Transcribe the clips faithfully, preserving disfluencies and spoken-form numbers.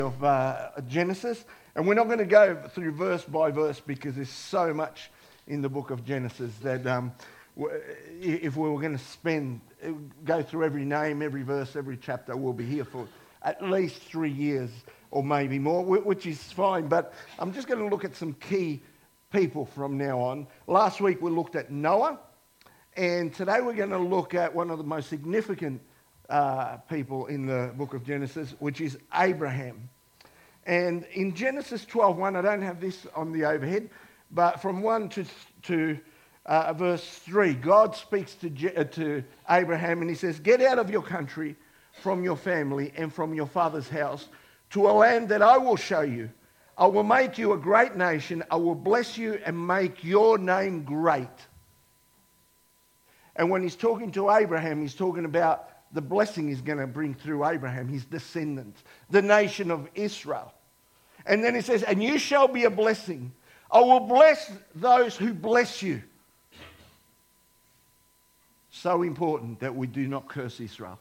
of uh, Genesis, and we're not going to go through verse by verse because there's so much in the book of Genesis that um, if we were going to spend, go through every name, every verse, every chapter, we'll be here for at least three years or maybe more, which is fine, but I'm just going to look at some key people from now on. Last week we looked at Noah, and today we're going to look at one of the most significant uh, people in the book of Genesis, which is Abraham. And in Genesis twelve one, I don't have this on the overhead, but from one to, to uh, verse three, God speaks to, Je- uh, to Abraham and he says, "Get out of your country, from your family and from your father's house, to a land that I will show you. I will make you a great nation. I will bless you and make your name great." And when he's talking to Abraham, he's talking about the blessing he's going to bring through Abraham, his descendants, the nation of Israel. And then he says, "And you shall be a blessing. I will bless those who bless you." So important that we do not curse Israel.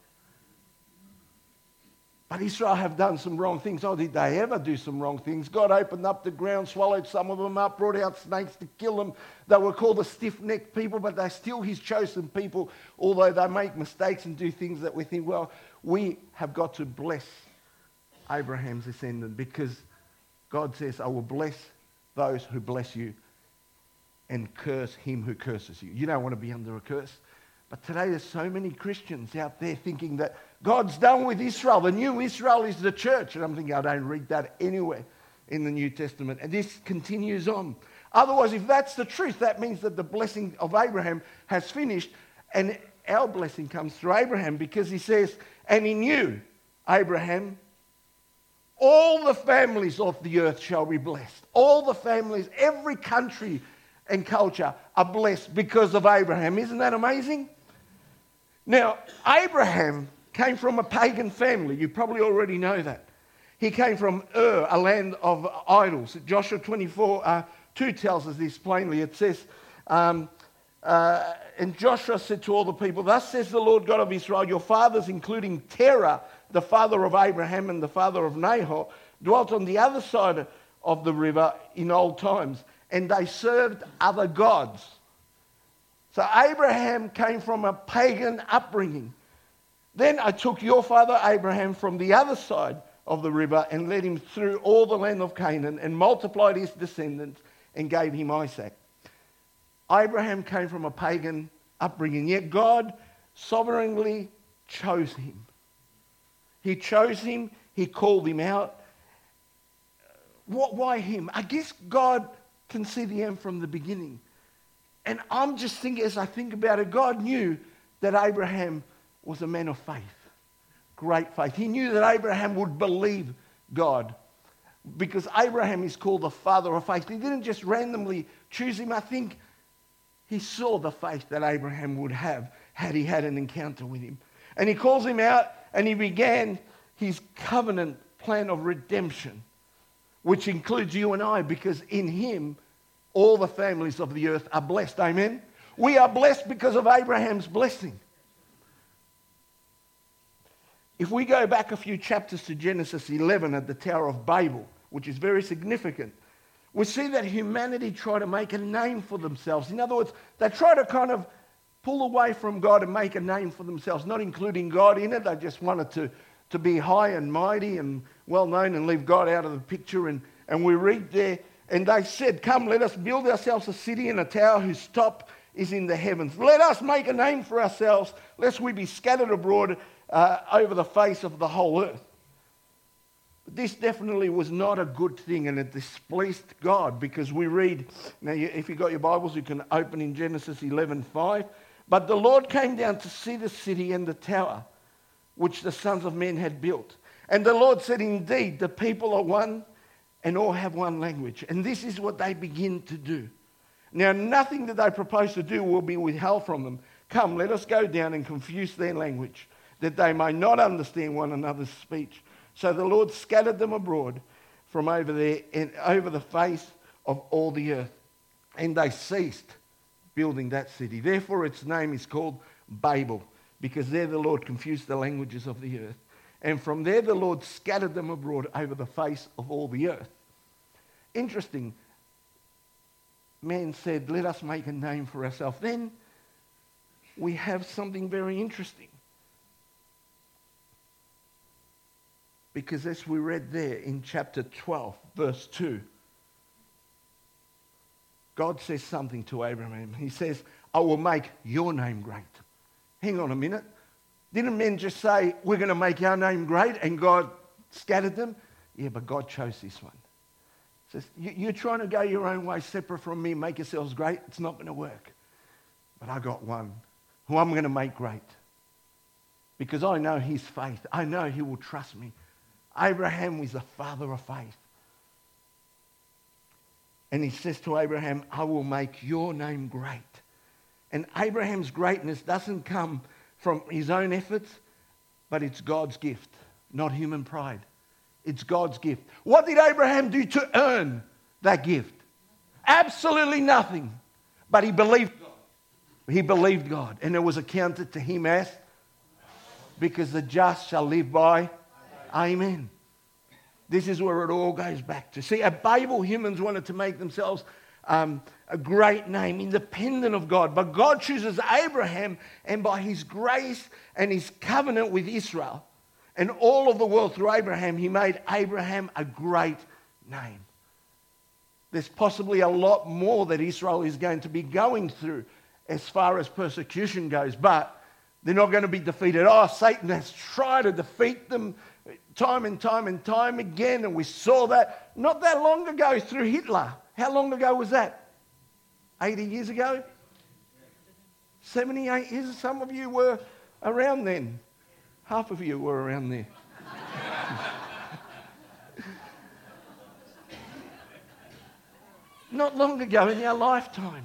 But Israel have done some wrong things. Oh, did they ever do some wrong things? God opened up the ground, swallowed some of them up, brought out snakes to kill them. They were called the stiff-necked people, but they're still his chosen people, although they make mistakes and do things that we think, well, we have got to bless Abraham's descendant because God says, "I will bless those who bless you and curse him who curses you." You don't want to be under a curse. But today there's so many Christians out there thinking that God's done with Israel. The new Israel is the church. And I'm thinking, I don't read that anywhere in the New Testament. And this continues on. Otherwise, if that's the truth, that means that the blessing of Abraham has finished. And our blessing comes through Abraham because he says, "And in you, Abraham, all the families of the earth shall be blessed." All the families, every country and culture are blessed because of Abraham. Isn't that amazing? Now, Abraham came from a pagan family. You probably already know that. He came from Ur, a land of idols. Joshua twenty-four uh, two tells us this plainly. It says, um, uh, and Joshua said to all the people, "Thus says the Lord God of Israel, your fathers, including Terah, the father of Abraham and the father of Nahor, dwelt on the other side of the river in old times, and they served other gods." So Abraham came from a pagan upbringing. "Then I took your father Abraham from the other side of the river and led him through all the land of Canaan and multiplied his descendants and gave him Isaac." Abraham came from a pagan upbringing, yet God sovereignly chose him. He chose him. He called him out. What, why him? I guess God can see the end from the beginning. And I'm just thinking, as I think about it, God knew that Abraham was a man of faith, great faith. He knew that Abraham would believe God because Abraham is called the father of faith. He didn't just randomly choose him. I think he saw the faith that Abraham would have had he had an encounter with him. And he calls him out and he began his covenant plan of redemption, which includes you and I, because in him all the families of the earth are blessed. Amen? We are blessed because of Abraham's blessing. If we go back a few chapters to Genesis eleven at the Tower of Babel, which is very significant, we see that humanity tried to make a name for themselves. In other words, they try to kind of pull away from God and make a name for themselves, not including God in it. They just wanted to, to be high and mighty and well known and leave God out of the picture. And, and we read there, and they said, "Come, let us build ourselves a city and a tower whose top is in the heavens. Let us make a name for ourselves, lest we be scattered abroad uh, over the face of the whole earth." But this definitely was not a good thing, and it displeased God, because we read, now if you've got your Bibles, you can open in Genesis eleven five. "But the Lord came down to see the city and the tower, which the sons of men had built. And the Lord said, indeed, the people are one, and all have one language." And this is what they begin to do. Now, nothing that they propose to do will be withheld from them. "Come, let us go down and confuse their language, that they may not understand one another's speech." So the Lord scattered them abroad from over there and over the face of all the earth. And they ceased building that city. Therefore its name is called Babel, because there the Lord confused the languages of the earth. And from there the Lord scattered them abroad over the face of all the earth. Interesting. Man said, let us make a name for ourselves. Then we have something very interesting. Because as we read there in chapter twelve, verse two, God says something to Abraham. He says, I will make your name great. Hang on a minute. Didn't men just say, we're going to make our name great, and God scattered them? Yeah, but God chose this one. He says, you're trying to go your own way, separate from me, make yourselves great. It's not going to work. But I got one who I'm going to make great. Because I know his faith. I know he will trust me. Abraham was the father of faith. And he says to Abraham, I will make your name great. And Abraham's greatness doesn't come from his own efforts, but it's God's gift, not human pride. It's God's gift. What did Abraham do to earn that gift? Absolutely nothing. But he believed God. He believed God. And it was accounted to him as, because the just shall live by. Amen. This is where it all goes back to. See, at Babel, humans wanted to make themselves um, a great name, independent of God. But God chooses Abraham, and by his grace and his covenant with Israel and all of the world through Abraham, he made Abraham a great name. There's possibly a lot more that Israel is going to be going through as far as persecution goes, but they're not going to be defeated. Oh, Satan has tried to defeat them time and time and time again, and we saw that not that long ago through Hitler. How long ago was that? eighty years ago? seventy-eight years? Some of you were around then. Half of you were around there. Not long ago in our lifetime.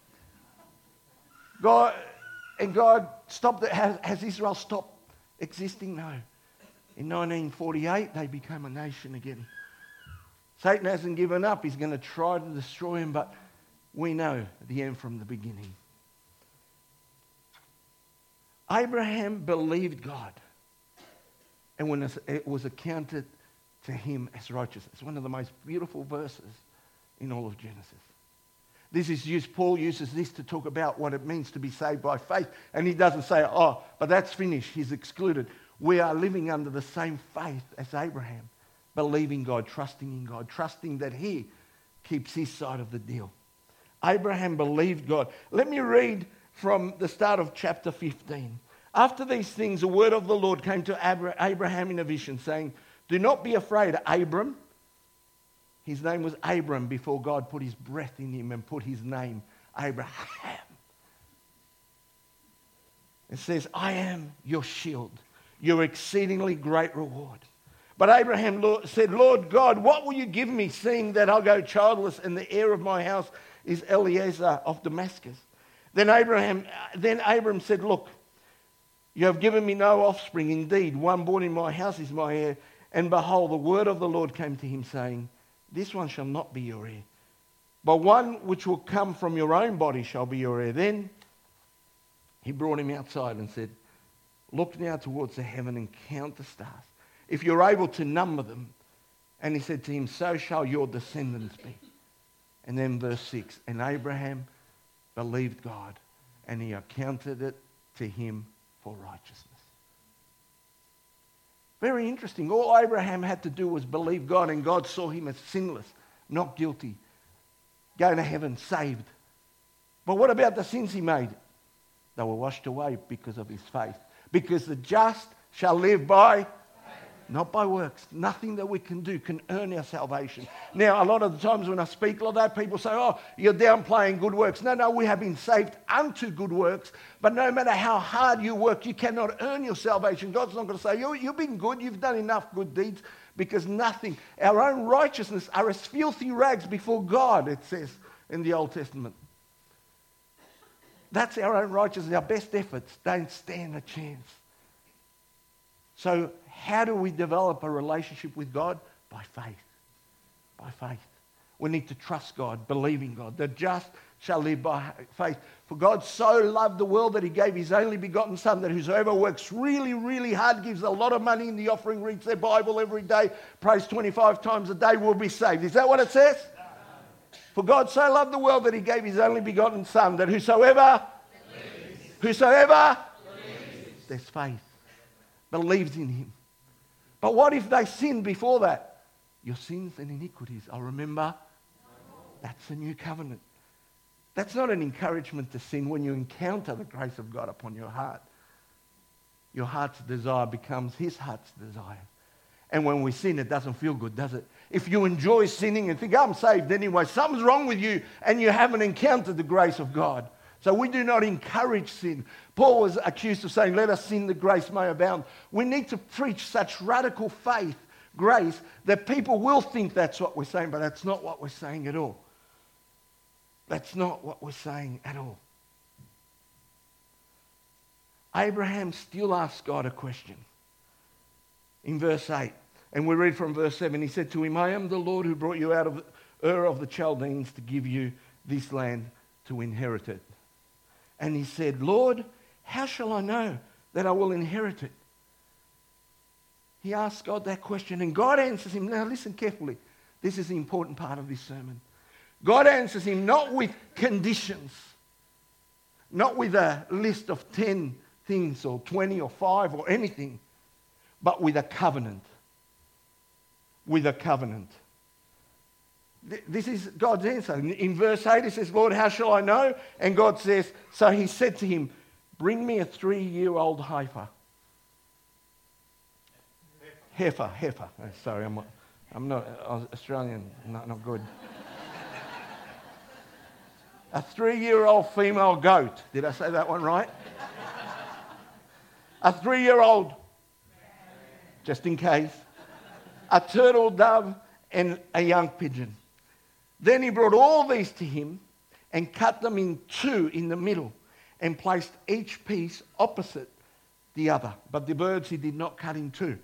God, and God stopped it. Has, has Israel stopped existing? No. In nineteen forty-eight, they became a nation again. Satan hasn't given up. He's going to try to destroy him, but we know the end from the beginning. Abraham believed God, and when it was accounted to him as righteousness. It's one of the most beautiful verses in all of Genesis. This is used, Paul uses this to talk about what it means to be saved by faith. And he doesn't say, oh, but that's finished. He's excluded. We are living under the same faith as Abraham, believing God, trusting in God, trusting that he keeps his side of the deal. Abraham believed God. Let me read from the start of chapter fifteen. After these things, a word of the Lord came to Abraham in a vision, saying, do not be afraid, Abram. His name was Abram before God put his breath in him and put his name, Abraham. It says, I am your shield, your exceedingly great reward. But Abraham said, Lord God, what will you give me, seeing that I'll go childless and the heir of my house is Eliezer of Damascus? Then Abraham, then Abram said, look, you have given me no offspring. Indeed, one born in my house is my heir. And behold, the word of the Lord came to him, saying, this one shall not be your heir, but one which will come from your own body shall be your heir. Then he brought him outside and said, look now towards the heaven and count the stars, if you're able to number them. And he said to him, so shall your descendants be. And then verse six, and Abraham believed God, and he accounted it to him for righteousness. Very interesting. All Abraham had to do was believe God, and God saw him as sinless, not guilty, going to heaven, saved. But what about the sins he made? They were washed away because of his faith. Because the just shall live by, not by works. Nothing that we can do can earn our salvation. Now, a lot of the times when I speak like that, people say, oh, you're downplaying good works. No, no, we have been saved unto good works. But no matter how hard you work, you cannot earn your salvation. God's not going to say, you, you've been good, you've done enough good deeds, because nothing. Our own righteousness are as filthy rags before God, it says in the Old Testament. That's our own righteousness. Our best efforts don't stand a chance. So how do we develop a relationship with God? By faith. By faith. We need to trust God, believe in God. The just shall live by faith. For God so loved the world that he gave his only begotten Son, that whosoever works really, really hard, gives a lot of money in the offering, reads their Bible every day, prays twenty-five times a day, will be saved. Is that what it says? For God so loved the world that he gave his only begotten Son, that whosoever, believes. whosoever, believes. There's faith, believes in him. But what if they sinned before that? Your sins and iniquities, I'll remember. That's the new covenant. That's not an encouragement to sin when you encounter the grace of God upon your heart. Your heart's desire becomes his heart's desire. And when we sin, it doesn't feel good, does it? If you enjoy sinning and think, I'm saved anyway, something's wrong with you and you haven't encountered the grace of God. So we do not encourage sin. Paul was accused of saying, let us sin that grace may abound. We need to preach such radical faith, grace, that people will think that's what we're saying, but that's not what we're saying at all. That's not what we're saying at all. Abraham still asks God a question. In verse eight, and we read from verse seven, he said to him, I am the Lord who brought you out of Ur of the Chaldeans to give you this land to inherit it. And he said, Lord, how shall I know that I will inherit it? He asks God that question, and God answers him. Now listen carefully. This is the important part of this sermon. God answers him not with conditions, not with a list of ten things or twenty or five or anything, but with a covenant. With a covenant. This is God's answer. In verse eight, he says, Lord, how shall I know? And God says, so he said to him, bring me a three-year-old heifer. Heifer, heifer. Oh, sorry, I'm, I'm not Australian, not, not good. A three-year-old female goat. Did I say that one right? A three-year-old, just in case. A turtle dove and a young pigeon. Then he brought all these to him and cut them in two in the middle and placed each piece opposite the other. But the birds he did not cut in two.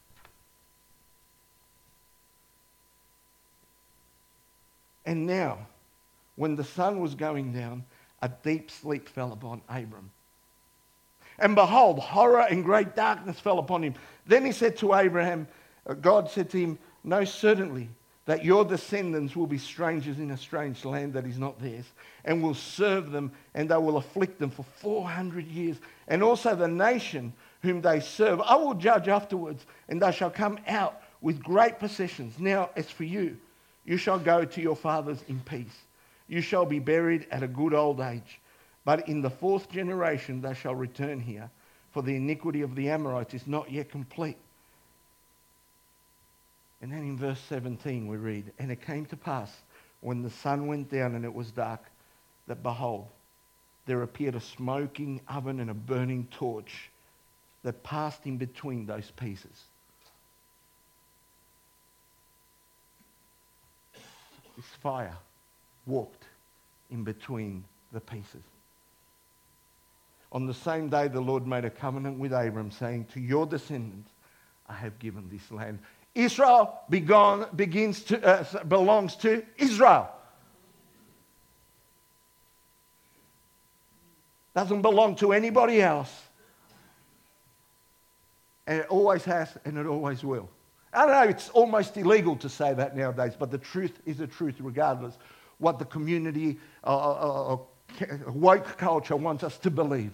And now, when the sun was going down, a deep sleep fell upon Abram. And behold, horror and great darkness fell upon him. Then he said to Abraham, God said to him, know certainly that your descendants will be strangers in a strange land that is not theirs, and will serve them, and they will afflict them for four hundred years. And also the nation whom they serve I will judge afterwards, and they shall come out with great possessions. Now as for you, you shall go to your fathers in peace. You shall be buried at a good old age. But in the fourth generation they shall return here, for the iniquity of the Amorites is not yet complete. And then in verse seventeen we read, and it came to pass, when the sun went down and it was dark, that behold, there appeared a smoking oven and a burning torch that passed in between those pieces. This fire walked in between the pieces. On the same day, the Lord made a covenant with Abram, saying, to your descendants I have given this land. Israel begon, begins to, uh, belongs to Israel. Doesn't belong to anybody else. And it always has, and it always will. I don't know, it's almost illegal to say that nowadays, but the truth is the truth regardless what the community or uh, uh, uh, woke culture wants us to believe.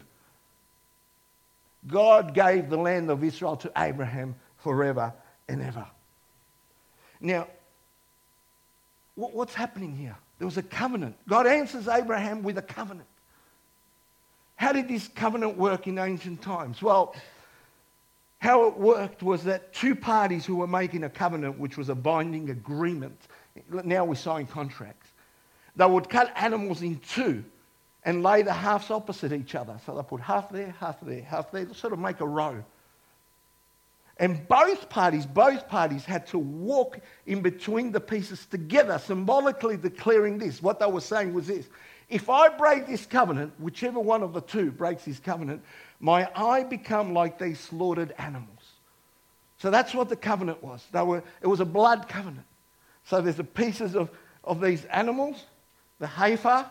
God gave the land of Israel to Abraham forever and ever. Now, what's happening here? There was a covenant. God answers Abraham with a covenant. How did this covenant work in ancient times? Well, how it worked was that two parties who were making a covenant, which was a binding agreement, now we sign contracts, they would cut animals in two and lay the halves opposite each other. So they put half there, half there, half there, sort of make a row. And both parties, both parties had to walk in between the pieces together, symbolically declaring this. What they were saying was this: if I break this covenant, whichever one of the two breaks this covenant, my eye become like these slaughtered animals. So that's what the covenant was. They were, it was a blood covenant. So there's the pieces of, of these animals, the heifer.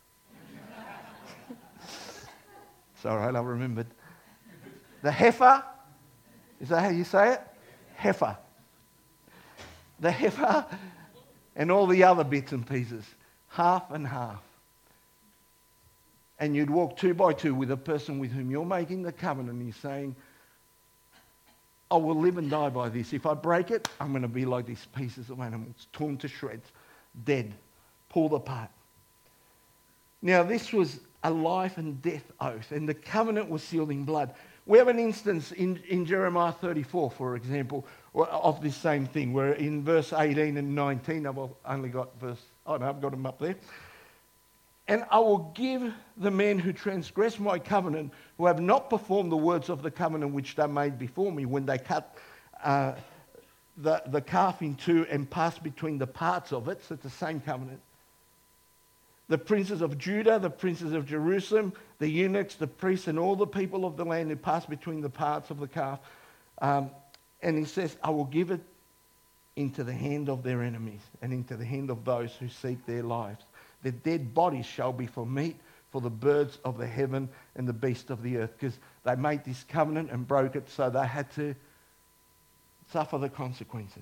It's all right, I remembered. The heifer, is that how you say it? Heifer. The heifer and all the other bits and pieces, half and half. And you'd walk two by two with a person with whom you're making the covenant, and you're saying, I will live and die by this. If I break it, I'm going to be like these pieces of animals, torn to shreds, dead, pulled apart. Now, this was a life and death oath, and the covenant was sealed in blood. We have an instance in, in Jeremiah thirty-four, for example, of this same thing, where in verse eighteen and nineteen, I've only got verse, oh no, I've got them up there. And I will give the men who transgress my covenant, who have not performed the words of the covenant which they made before me, when they cut uh, the, the calf in two and passed between the parts of it, so it's the same covenant. The princes of Judah, the princes of Jerusalem, the eunuchs, the priests, and all the people of the land who passed between the parts of the calf. Um, and he says, I will give it into the hand of their enemies and into the hand of those who seek their lives. Their dead bodies shall be for meat for the birds of the heaven and the beasts of the earth. Because they made this covenant and broke it, so they had to suffer the consequences.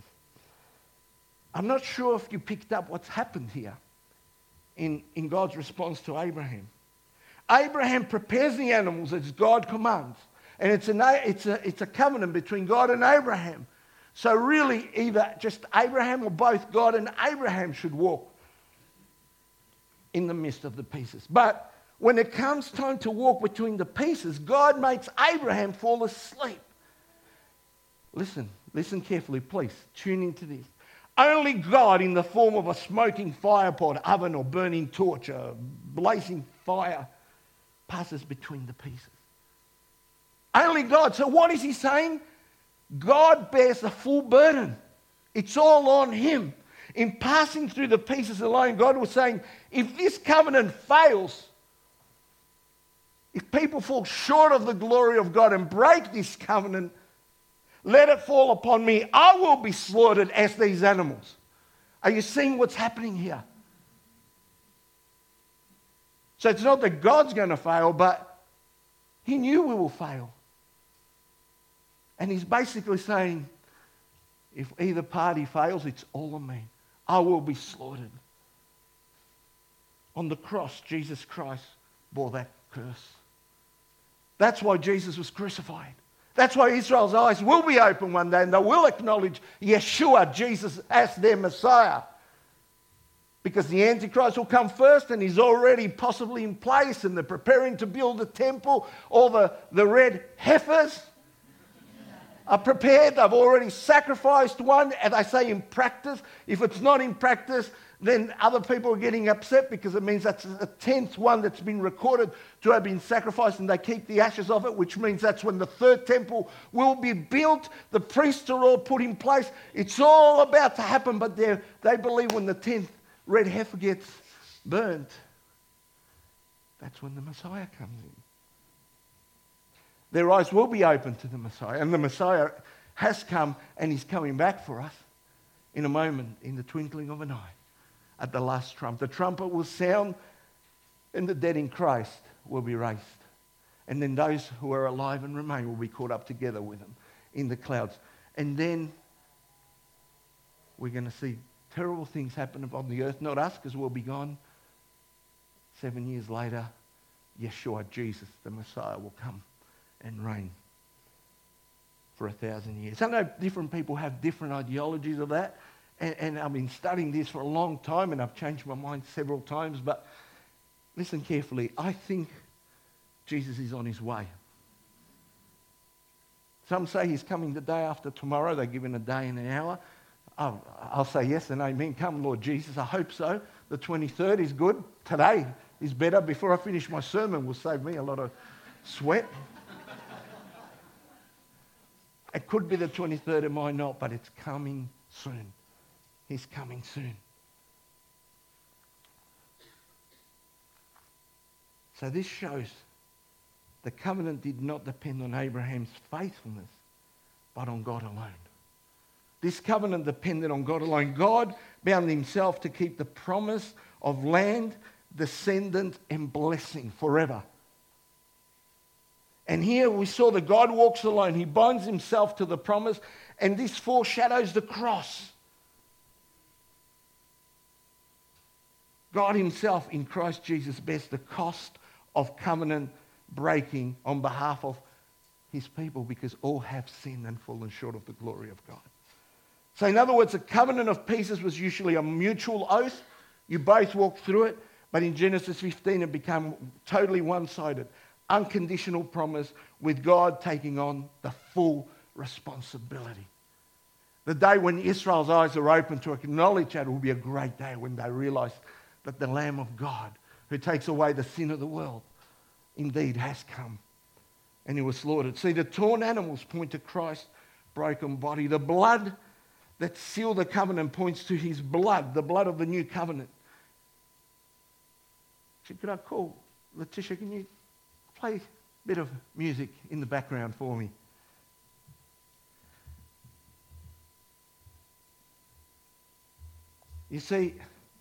I'm not sure if you picked up what's happened here in, in God's response to Abraham. Abraham prepares the animals as God commands. And it's, an, it's, a, it's a covenant between God and Abraham. So really, either just Abraham or both God and Abraham should walk in the midst of the pieces. But when it comes time to walk between the pieces, God makes Abraham fall asleep. Listen, listen carefully, please. Tune into this. Only God, in the form of a smoking firepot, oven, or burning torch, a blazing fire, passes between the pieces. Only God. So what is he saying? God bears the full burden. It's all on him. In passing through the pieces alone, God was saying, if this covenant fails, if people fall short of the glory of God and break this covenant, let it fall upon me. I will be slaughtered as these animals. Are you seeing what's happening here? So it's not that God's going to fail, but he knew we will fail. And he's basically saying, if either party fails, it's all on me. I will be slaughtered. On the cross, Jesus Christ bore that curse. That's why Jesus was crucified. That's why Israel's eyes will be open one day and they will acknowledge Yeshua, Jesus, as their Messiah. Because the Antichrist will come first and he's already possibly in place and they're preparing to build a temple. All the, the red heifers are prepared. They've already sacrificed one. And they say in practice, if it's not in practice, then other people are getting upset because it means that's the tenth one that's been recorded to have been sacrificed, and they keep the ashes of it, which means that's when the third temple will be built. The priests are all put in place. It's all about to happen, but they believe when the tenth red heifer gets burnt, that's when the Messiah comes in. Their eyes will be open to the Messiah, and the Messiah has come and he's coming back for us in a moment, in the twinkling of an eye. At the last trump. The trumpet will sound and the dead in Christ will be raised. And then those who are alive and remain will be caught up together with them in the clouds. And then we're going to see terrible things happen upon the earth. Not us, because we'll be gone. Seven years later, Yeshua, Jesus, the Messiah, will come and reign for a thousand years. I know different people have different ideologies of that. And, and I've been studying this for a long time and I've changed my mind several times. But listen carefully. I think Jesus is on his way. Some say he's coming the day after tomorrow. They're given a day and an hour. I'll, I'll say yes and amen. Come, Lord Jesus. I hope so. The twenty-third is good. Today is better. Before I finish my sermon will save me a lot of sweat. It could be the twenty-third, it might not, but it's coming soon. He's coming soon. So this shows the covenant did not depend on Abraham's faithfulness, but on God alone. This covenant depended on God alone. God bound himself to keep the promise of land, descendant, and blessing forever. And here we saw that God walks alone. He binds himself to the promise, and this foreshadows the cross. God himself in Christ Jesus bears the cost of covenant breaking on behalf of his people, because all have sinned and fallen short of the glory of God. So in other words, a covenant of pieces was usually a mutual oath. You both walked through it, but in Genesis fifteen it became totally one-sided, unconditional promise with God taking on the full responsibility. The day when Israel's eyes are open to acknowledge that, it will be a great day when they realize that the Lamb of God, who takes away the sin of the world, indeed has come, and he was slaughtered. See, the torn animals point to Christ's broken body. The blood that sealed the covenant points to his blood, the blood of the new covenant. Could I call Letitia? Can you play a bit of music in the background for me? You see,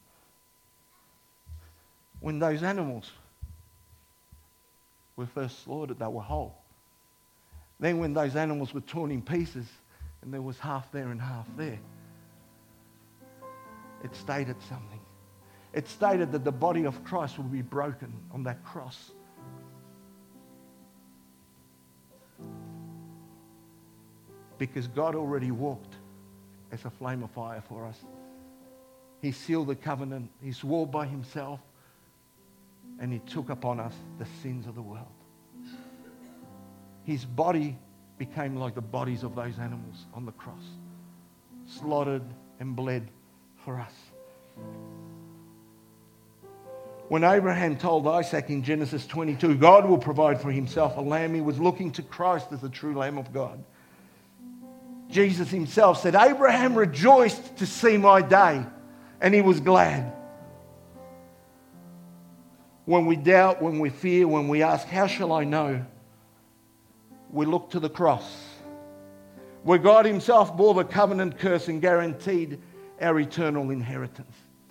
when those animals were first slaughtered, they were whole. Then when those animals were torn in pieces, and there was half there and half there, it stated something. It stated that the body of Christ will be broken on that cross. Because God already walked as a flame of fire for us. He sealed the covenant. He swore by himself. And he took upon us the sins of the world. His body became like the bodies of those animals on the cross, slaughtered and bled for us. When Abraham told Isaac in Genesis twenty-two, God will provide for himself a lamb, he was looking to Christ as the true Lamb of God. Jesus himself said, Abraham rejoiced to see my day, and he was glad. When we doubt, when we fear, when we ask, how shall I know? We look to the cross, where God himself bore the covenant curse and guaranteed our eternal inheritance.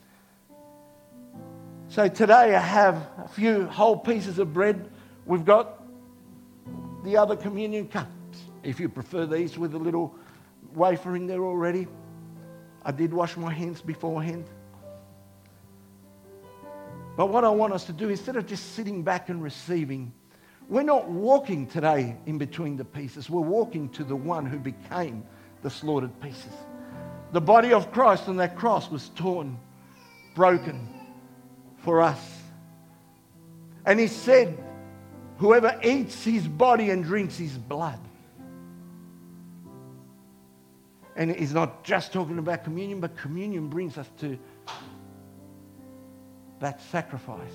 So today I have a few whole pieces of bread. We've got the other communion cups, if you prefer these, with a little wafer in there already. I did wash my hands beforehand. But what I want us to do, instead of just sitting back and receiving, we're not walking today in between the pieces. We're walking to the one who became the slaughtered pieces. The body of Christ on that cross was torn, broken for us. And he said, whoever eats his body and drinks his blood. And he's not just talking about communion, but communion brings us to that sacrifice.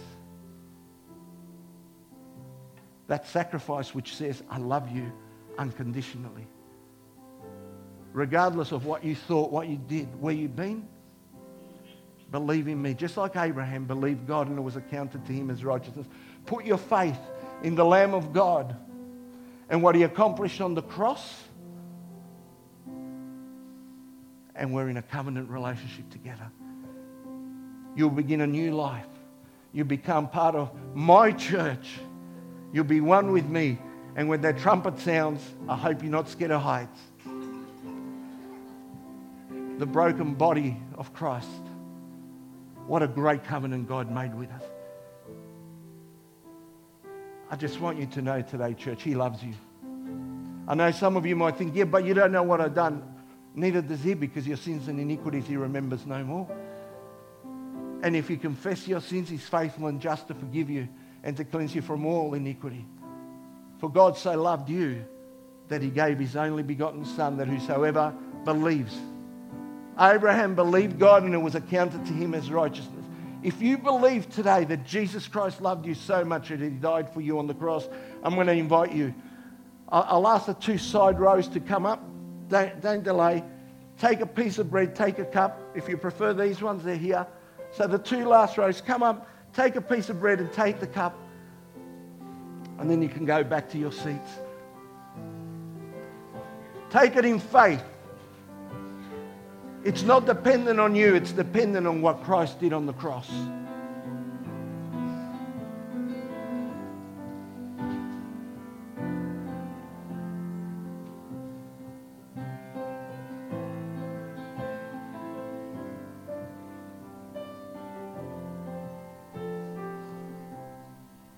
That sacrifice which says, I love you unconditionally. Regardless of what you thought, what you did, where you've been, believe in me. Just like Abraham believed God and it was accounted to him as righteousness. Put your faith in the Lamb of God and what he accomplished on the cross. And we're in a covenant relationship together. You'll begin a new life. You'll become part of my church. You'll be one with me. And when that trumpet sounds, I hope you're not scared of heights. The broken body of Christ. What a great covenant God made with us. I just want you to know today, church, he loves you. I know some of you might think, yeah, but you don't know what I've done. Neither does he, because your sins and iniquities he remembers no more. And if you confess your sins, he's faithful and just to forgive you and to cleanse you from all iniquity. For God so loved you that he gave his only begotten Son, that whosoever believes. Abraham believed God and it was accounted to him as righteousness. If you believe today that Jesus Christ loved you so much that he died for you on the cross, I'm going to invite you. I'll ask the two side rows to come up. Don't, don't delay. Take a piece of bread, take a cup. If you prefer these ones, they're here. So the two last rows, come up, take a piece of bread and take the cup. And then you can go back to your seats. Take it in faith. It's not dependent on you. It's dependent on what Christ did on the cross.